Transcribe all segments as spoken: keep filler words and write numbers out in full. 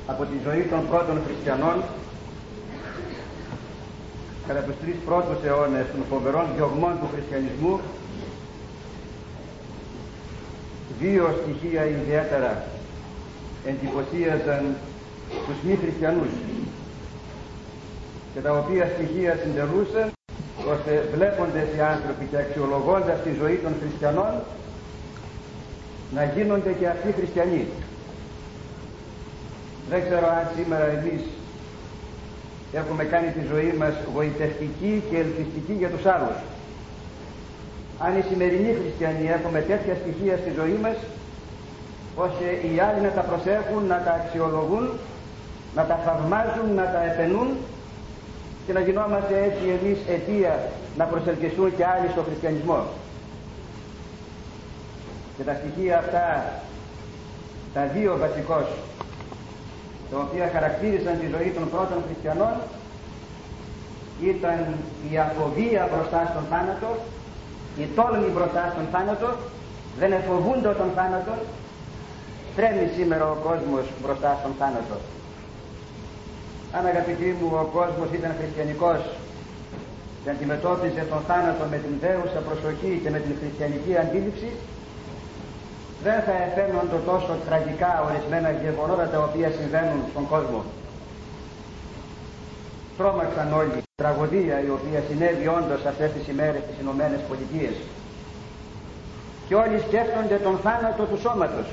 από τη ζωή των πρώτων χριστιανών κατά τους τρεις πρώτους αιώνες των φοβερών διωγμών του χριστιανισμού, δύο στοιχεία ιδιαίτερα εντυπωσίαζαν τους μη χριστιανούς και τα οποία στοιχεία συντερούσαν ώστε βλέποντες οι άνθρωποι και αξιολογώντας τη ζωή των χριστιανών να γίνονται και αυτοί χριστιανοί. Δεν ξέρω αν σήμερα εμείς έχουμε κάνει τη ζωή μας γοητευτική και ελκυστική για τους άλλους. Αν οι σημερινοί χριστιανοί έχουμε τέτοια στοιχεία στη ζωή μας ώστε οι άλλοι να τα προσέχουν, να τα αξιολογούν, να τα θαυμάζουν, να τα επενούν και να γινόμαστε έτσι εμείς αιτία να προσελκυστούν και άλλοι στο χριστιανισμό. Και τα στοιχεία αυτά, τα δύο βασικώς, τα οποία χαρακτήρισαν τη ζωή των πρώτων χριστιανών, ήταν η αφοβία μπροστά στον θάνατο, η τόλμη μπροστά στον θάνατο, δεν εφοβούνται τον θάνατο. Τρέμει σήμερα ο κόσμος μπροστά στον θάνατο. Αν, αγαπητοί μου, ο κόσμος ήταν χριστιανικός και αντιμετώπιζε τον θάνατο με την δέουσα προσοχή και με την χριστιανική αντίληψη, δεν θα εφαίνονται τόσο τραγικά ορισμένα γεγονότα τα οποία συμβαίνουν στον κόσμο. Τρόμαξαν όλοι η τραγωδία η οποία συνέβη όντως αυτές τις ημέρες στις Ηνωμένες Πολιτείες. Και όλοι σκέφτονται τον θάνατο του σώματος.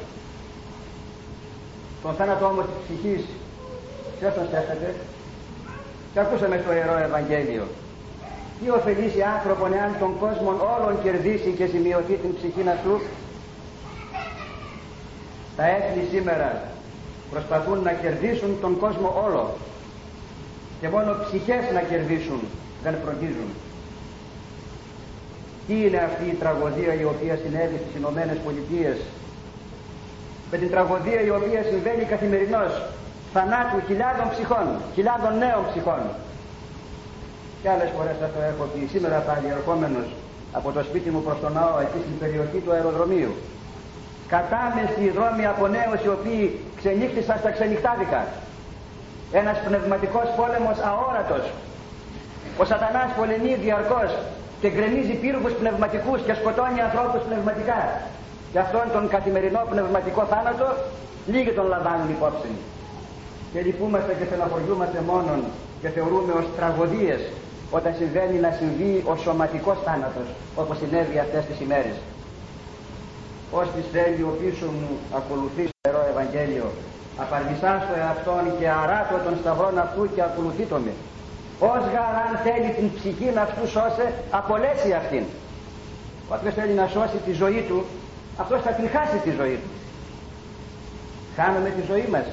Τον θάνατο όμως της ψυχής, ποιος τον σκέφτεται? Και ακούσαμε στο Ιερό Ευαγγέλιο. Τι ωφελήσει άνθρωπον εάν τον κόσμο όλον κερδίσει και σημειωθεί την ψυχήν αυτού? Τα έθνη σήμερα προσπαθούν να κερδίσουν τον κόσμο όλο και μόνο ψυχές να κερδίσουν, δεν φροντίζουν. Τι είναι αυτή η τραγωδία η οποία συνέβη στις Ηνωμένες Πολιτείες? Με την τραγωδία η οποία συμβαίνει καθημερινώς, θανάτου χιλιάδων ψυχών, χιλιάδων νέων ψυχών. Και άλλες φορές θα το έχω πει, σήμερα πάλι ερχόμενος από το σπίτι μου προς τον ναό, εκεί στην περιοχή του αεροδρομίου. Κατάμεση δρόμοι από νέους οι οποίοι ξενύχτησαν στα ξενυχτάδικα. Ένας πνευματικός πόλεμος αόρατος. Ο σατανάς πολεμεί διαρκώς και γκρεμίζει πύργους πνευματικούς και σκοτώνει ανθρώπους πνευματικά. Και αυτόν τον καθημερινό πνευματικό θάνατο λίγοι τον λαμβάνουν υπόψη. Και λυπούμαστε και στεναχωριούμαστε μόνον και θεωρούμε ως τραγωδίες όταν συμβαίνει να συμβεί ο σωματικός θάνατος, όπως συνέβη αυτές τις ημέρες. Όστις θέλει ο πίσω μου ακολουθεί το Ιερό Ευαγγέλιο, απαρνησά στο εαυτόν και αράτω τον σταυρόν αυτού και ακολουθήτω με. Ως γαράν θέλει την ψυχή αυτού σώσε, απολέσει αυτήν. Όποιος θέλει να σώσει τη ζωή του, αυτός θα την χάσει τη ζωή του. Χάνουμε τη ζωή μας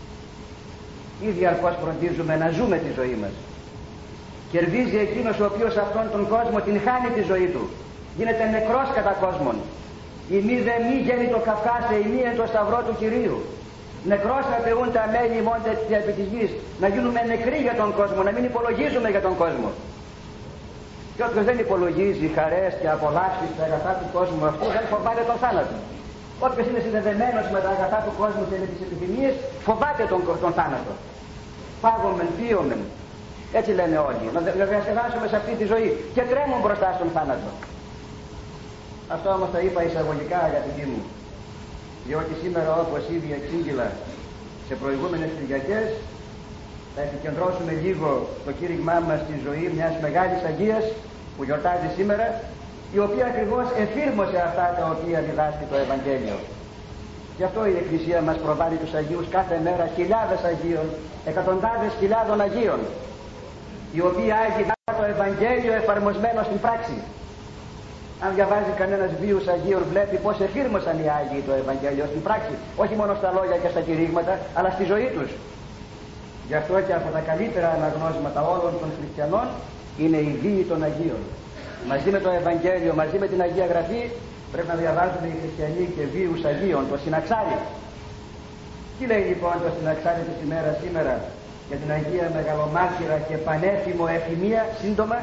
ή διαρκώς φροντίζουμε να ζούμε τη ζωή μας? Κερδίζει εκείνος ο οποίος αυτόν τον κόσμο την χάνει τη ζωή του. Γίνεται νεκρός κατά κόσμον. Η μη δε μη γέννη το καυκάσε, η μη εν το σταυρό του Κυρίου. Νεκρός απεούν τα μέλη μόντε επί της γης. Να γίνουμε νεκροί για τον κόσμο, να μην υπολογίζουμε για τον κόσμο. Και όποιος δεν υπολογίζει χαρές και απολαύσεις στα αγαθά του κόσμου αυτού, δεν φοβάται τον θάνατο. Όποιος είναι συνδεδεμένος με τα αγαθά του κόσμου και με τις επιθυμίες, φοβάται τον, τον θάνατο. Πάγομεν, πίωμεν. Έτσι λένε όλοι. Να διασκεδάσουμε σε αυτή τη ζωή και τρέμουν μπροστά στον θάνατο. Αυτό όμως τα είπα εισαγωγικά, αγαπητοί μου, διότι σήμερα, όπως ήδη εξήγηλα σε προηγούμενες Κυριακές, θα επικεντρώσουμε λίγο το κήρυγμά μας στη ζωή μιας μεγάλης Αγίας που γιορτάζει σήμερα, η οποία ακριβώς εφήρμοσε αυτά τα οποία διδάσκει το Ευαγγέλιο. Γι' αυτό η Εκκλησία μας προβάλλει τους Αγίους κάθε μέρα, χιλιάδες Αγίων, εκατοντάδες χιλιάδων Αγίων, οι οποίοι Άγιοι το Ευαγγέλιο εφαρμοσμένο στην πράξη. Αν διαβάζει κανένας βίους Αγίων, βλέπει πως εφήρμοσαν οι Άγιοι το Ευαγγέλιο στην πράξη, όχι μόνο στα λόγια και στα κηρύγματα, αλλά στη ζωή τους. Γι' αυτό και από τα καλύτερα αναγνώσματα όλων των χριστιανών είναι η βίη των Αγίων. Μαζί με το Ευαγγέλιο, μαζί με την Αγία Γραφή, πρέπει να διαβάζουμε οι χριστιανοί και βίους Αγίων, το συναξάρι. Τι λέει λοιπόν το συναξάρι της ημέρας σήμερα για την Αγία Μεγαλομάρτυρα και πανέθιμο Εφημία? Σύντομα,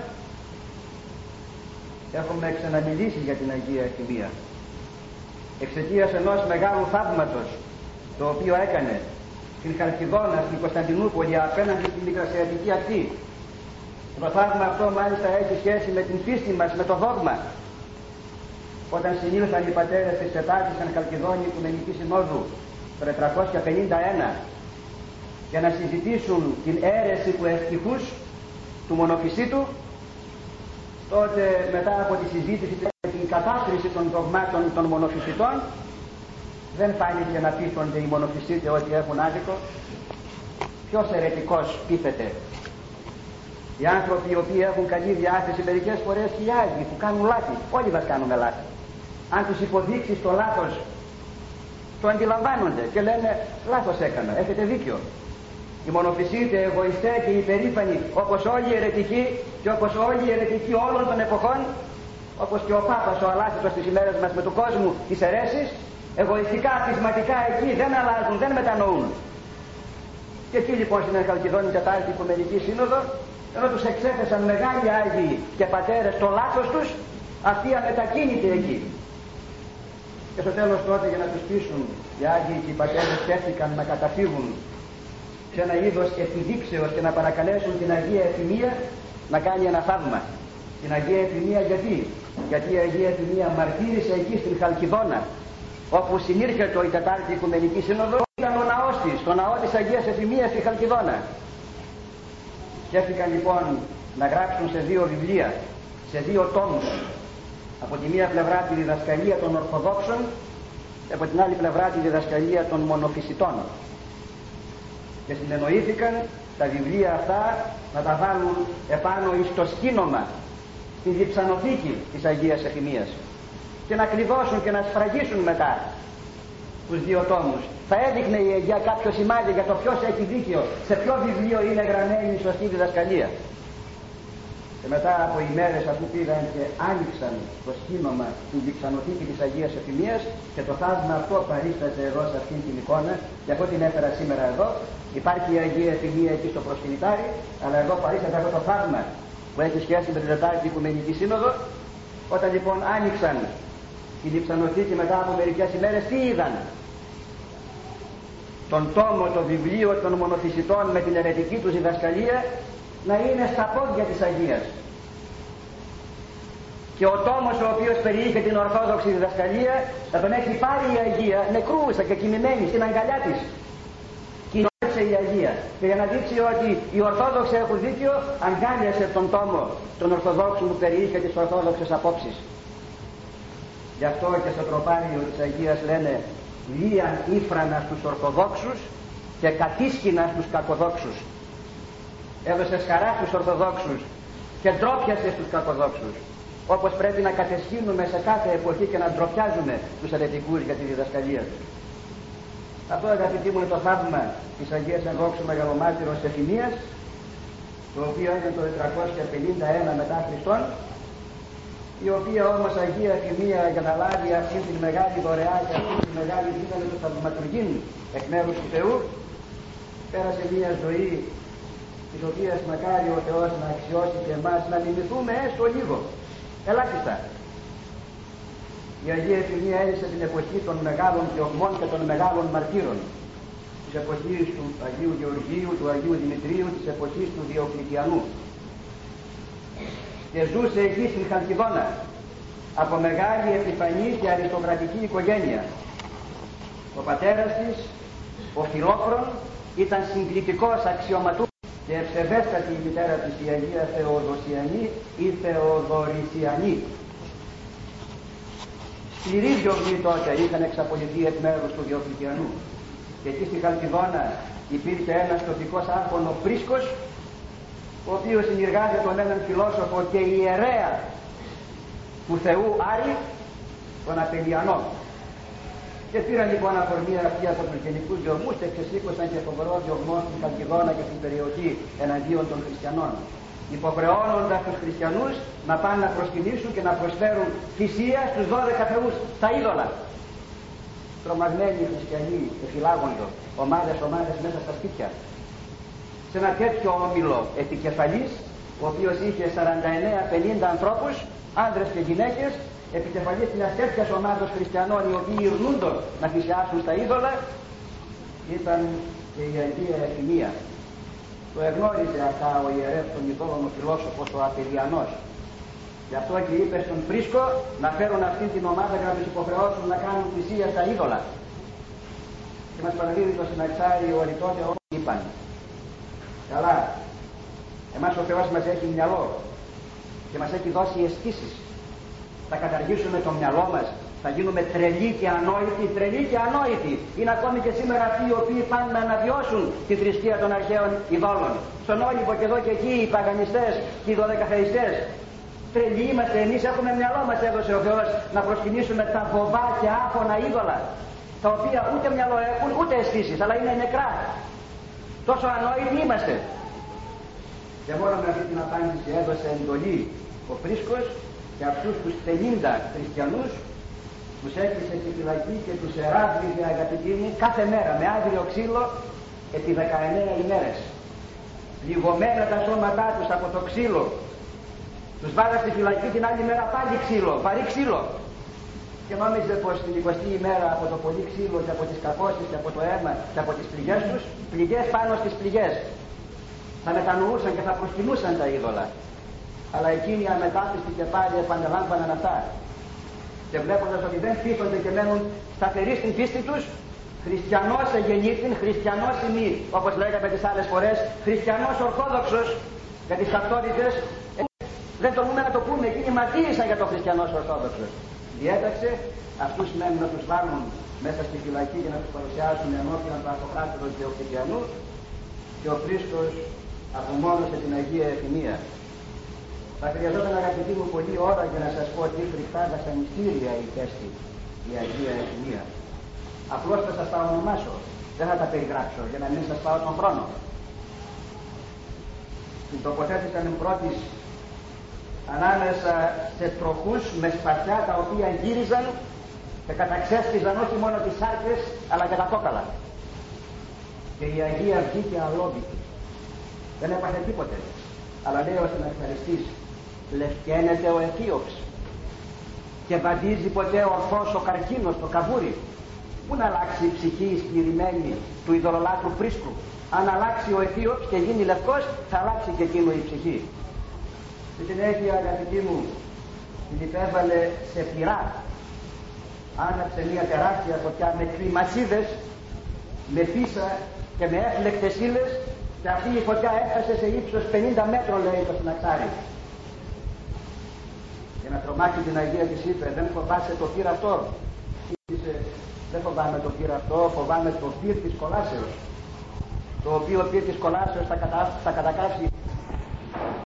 έχουμε ξαναμιλήσει για την Αγία Εφημία εξαιτίας ενός μεγάλου θαύματος το οποίο έκανε στην Χαλκιδόνα, στην Κωνσταντινούπολη, απέναντι στην Μικρασιατική ακτή. Το θαύμα αυτό μάλιστα έχει σχέση με την πίστη μας, με το δόγμα. Όταν συνήλθαν οι πατέρες της Τετάρτης εν Χαλκιδόνη Οικουμενική Συνόδου το τετρακόσια πενήντα ένα για να συζητήσουν την αίρεση του ευτυχούς του μονοφυσίτου, τότε μετά από τη συζήτηση και την κατάκριση των δογμάτων των μονοφυσιτών, δεν φάνηκε να πείθονται οι μονοφυσίτες ότι έχουν άδικο. Ποιος αιρετικός πείθεται? Οι άνθρωποι οι οποίοι έχουν καλή διάθεση, μερικές φορές χιλιάδες που κάνουν λάθη, όλοι μας κάνουμε λάθη. Αν τους υποδείξεις το λάθος, το αντιλαμβάνονται και λένε λάθος έκανα, έχετε δίκιο. Οι μονοφυσίτες, εγωιστές και υπερήφανοι, όπως όλοι οι αιρετικοί και όπως όλοι οι αιρετικοί όλων των εποχών, όπως και ο Πάπας ο αλάθητος στις ημέρες μας με του κόσμου τις αιρέσεις, εγωιστικά, πεισματικά εκεί δεν αλλάζουν, δεν μετανοούν. Και εκεί λοιπόν στην Χαλκιδόνη Τετάρτη Οικουμενική Σύνοδο, ενώ τους εξέθεσαν μεγάλοι Άγιοι και πατέρες το λάθος τους, αυτοί αμετακίνητοι εκεί. Και στο τέλος τότε για να τους πείσουν, οι Άγιοι και οι πατέρες σκέφτηκαν να καταφύγουν σε ένα είδος επιδείξεως και να παρακαλέσουν την Αγία Εφημεία να κάνει ένα θαύμα. Την Αγία Εφημεία γιατί? Γιατί η Αγία Εφημεία μαρτύρησε εκεί στην Χαλκιδόνα, όπου συνήρχεται η Τετάρτη Οικουμενική Σύνοδο, ήταν ο ναός της, το ναό της Αγίας Εφημείας στη Χαλκιδόνα. Σκέφτηκαν λοιπόν να γράψουν σε δύο βιβλία, σε δύο τόμους, από τη μία πλευρά τη διδασκαλία των Ορθοδόξων και από την άλλη πλευρά τη διδασκαλία των Μονοφυσιτών. Και συνεννοήθηκαν τα βιβλία αυτά να τα βάλουν επάνω εις το σκήνομα, στη διψανοθήκη της Αγίας Εφημείας, και να κλειδώσουν και να σφραγίσουν μετά τους δύο τόμους. Θα έδειχνε η Αγία κάποιο σημάδι για το ποιος έχει δίκιο, σε ποιο βιβλίο είναι γραμμένη η σωστή διδασκαλία. Και μετά από ημέρες αφού πήγαν και άνοιξαν το σκήνομα στην διψανοθήκη της Αγίας Εφημείας, και το θαύμα αυτό παρίσταται εδώ σε αυτήν την εικόνα, και αυτό την έφερα σήμερα εδώ. Υπάρχει η Αγία Εφημεία εκεί στο προσκυνητάρι, αλλά εδώ παρίσταται αυτό το θαύμα που έχει σχέση με την Τετάρτη Οικουμενική Σύνοδο. Όταν λοιπόν άνοιξαν τη διψανοθήκη μετά από μερικές ημέρες, τι είδαν? Τον τόμο, το βιβλίο των Μονοφυσιτών με την αιρετική τους διδασκαλία να είναι στα πόδια της Αγίας. Και ο τόμος ο οποίος περιείχε την Ορθόδοξη διδασκαλία θα τον έχει πάρει η Αγία νεκρούσα και κοιμημένη στην αγκαλιά της. Κοινώνησε η Αγία. Και για να δείξει ότι οι Ορθόδοξοι έχουν δίκιο, αγκάλιασε τον τόμο των Ορθοδόξων που περιείχε τις Ορθόδοξες απόψεις. Γι' αυτό και στο τροπάριο της Αγίας λένε λίαν ύφρανα στους Ορθοδόξους και κατήσκηνα στους κακοδόξους. Έδωσε χαρά στους Ορθοδόξους και ντρόπιασε στους κακοδόξους. Όπως πρέπει να κατεσχύνουμε σε κάθε εποχή και να ντροπιάζουμε τους αιρετικούς για τη διδασκαλία τους. Αυτό, αγαπητοί μου, είναι το θαύμα της Αγίας Ενδόξου Μεγαλομάρτυρος Εφημείας, το οποίο είναι το τετρακόσια πενήντα ένα μετά Χριστόν, η οποία όμως Αγία Εφημεία για να λάβει αυτή την μεγάλη δωρεά και αυτή την μεγάλη δύναμη του θαυματουργήν εκ μέρους του Θεού, πέρασε μια ζωή της οποίας μακάρι ο Θεός να αξιώσει και εμάς να μιμηθούμε έστω λίγο, ελάχιστα. Η Αγία Εφημεία έζησε την εποχή των μεγάλων διωγμών και των μεγάλων μαρτύρων, της εποχής του Αγίου Γεωργίου, του Αγίου Δημητρίου, της εποχής του Διοκλητιανού, και ζούσε εκεί στην Χαλκιδόνα από μεγάλη επιφανή και αριστοκρατική οικογένεια. Ο πατέρας της, ο Φιλόχρον, ήταν συγκλητικός αξιωματούχος και ευσεβέστατη η μητέρα της, η Αγία Θεοδοσιανή ή Θεοδωρησιανή. Σκληροί διωγμοί τότε είχαν εξαπολυθεί εκ μέρους του Διοκλητιανού, και εκεί στη Χαλκιδόνα υπήρχε ένας τοπικός άρχον, ο Πρίσκος, ο οποίος συνεργάζεται τον έναν φιλόσοφο και ιερέα του Θεού Άρη, τον Απελιανό. Και πήραν λοιπόν αφορμή αυτή από τους γενικούς διωγμούς και ξεσήκωσαν και φοβερό διωγμό στην Χαλκιδόνα και στην περιοχή εναντίον των χριστιανών, υποχρεώνοντας τους χριστιανούς να πάνε να προσκυνήσουν και να προσφέρουν θυσία στους δώδεκα θεούς, τα είδωλα. Τρομαγμένοι οι χριστιανοί εφυλάγοντο, ομάδες ομάδες μέσα στα σπίτια. Σε ένα τέτοιο όμιλο επικεφαλής, ο οποίος είχε σαράντα εννέα πενήντα ανθρώπους, άνδρες και γυναίκες, επικεφαλής μιας τέτοιας ομάδος χριστιανών οι οποίοι ειρνούντο να θυσιάσουν στα είδωλα, ήταν και η Αγία Ευθυμία. Το εγνώριζε αυτά ο ιερεύς των ειδόλων ο φιλόσοφος ο Απελιανός. Γι' αυτό και είπε στον Πρίσκο να φέρουν αυτή την ομάδα για να τους υποχρεώσουν να κάνουν θυσία στα είδωλα. Και μας παραδίδει το συναξάρι ο τότε όλοι είπαν. Καλά, εμάς ο Θεός μας έχει μυαλό και μας έχει δώσει αισθήσεις. Θα καταργήσουμε το μυαλό μας, θα γίνουμε τρελοί και ανόητοι, τρελοί και ανόητοι. Είναι ακόμη και σήμερα αυτοί οι οποίοι πάνε να αναβιώσουν τη θρησκεία των αρχαίων ειδόλων. Στον Όλυμπο και εδώ και εκεί οι παγανιστές και οι δωδεκαθεϊστές. Τρελοί είμαστε, εμείς έχουμε μυαλό, μας έδωσε ο Θεός να προσκυνήσουμε τα βοβά και άφωνα είδωλα, τα οποία ούτε μυαλό έχουν ούτε αισθήσεις, αλλά είναι νεκρά. Τόσο ανόητοι είμαστε. Και μόνο με αυτή την απάντηση έδωσε εντολή ο Πρίσκος και αυτούς τους πενήντα χριστιανούς τους έκλεισε στη φυλακή και τους εράβγιζε, αγαπητοί μου, κάθε μέρα με άγριο ξύλο επί δεκαεννέα ημέρες. Λιγωμένα τα σώματά τους από το ξύλο. Τους βάλα στη φυλακή την άλλη μέρα πάλι ξύλο, βαρύ ξύλο. Και νόμιζε πως την εικοστή ημέρα από το πολύ ξύλο και από τις κακώσεις και από το αίμα και από τις πληγές τους, πληγές πάνω στις πληγές. Θα μετανοούσαν και θα προσκυνούσαν τα είδωλα. Αλλά εκείνοι αμετάπιστοι και πάλι επαναλάμβαναν αυτά. Και βλέποντας ότι δεν πείθονται και μένουν σταθεροί στην πίστη τους, χριστιανός εγεννήθην, χριστιανός ημί, όπως λέγαμε τις άλλες φορές, χριστιανός ορθόδοξος για τις ταυτότητες. Δεν τολμούμε να το πούμε, εκείνοι μαρτύρησαν για τον χριστιανός ορθόδοξος. Διέταξε αυτούς μένουν να τους βάλουν μέσα στη φυλακή και να τους παρουσιάσουν ενώπιον του αυτοκράτορος Διοκτητιανού και ο Πρίσκος απομόνωσε την Αγία Ευθυμία. Θα χρειαζόταν, αγαπητοί μου, πολλή ώρα για να σας πω τι φρικτά μυστήρια υπέστη η Αγία Ευθυμία. Απλώς θα σας τα ονομάσω, δεν θα τα περιγράψω για να μην σας πάω τον χρόνο. Την τοποθέτησαν πρώτης ανάμεσα σε τροχούς με σπαθιά τα οποία γύριζαν και καταξέστιζαν όχι μόνο τις σάρκες αλλά και τα κόκαλα. Και η Αγία βγήκε αλόβητη. Δεν έπαθε τίποτε. Αλλά λέει ο συναξαριστής, λευκαίνεται ο Αιτίωπς και βαδίζει ποτέ ορθός ο καρκίνος, το καβούρι. Πού να αλλάξει η ψυχή η σκληρημένη του ειδωλολάτρου Πρίσκου. Αν αλλάξει ο Αιτίωπς και γίνει λευκός, θα αλλάξει και εκείνο η ψυχή. Στη συνέχεια, αγαπητοί μου, την υπέβαλε σε πυρά. Άναψε μια τεράστια φωτιά με κλιμασίδες, με πίσα και με έφλεκτες ύλες και αυτή η φωτιά έφτασε σε ύψος πενήντα μέτρων, λέει το συναξάρι. Για να τρομάξει την Αγία της είπε, δεν φοβάσαι το πυρ αυτό. Είπε, δεν φοβάμαι το πυρ αυτό, φοβάμαι το πυρ της κολάσεως. Το οποίο πυρ της κολάσεως θα, κατα... θα κατακάψει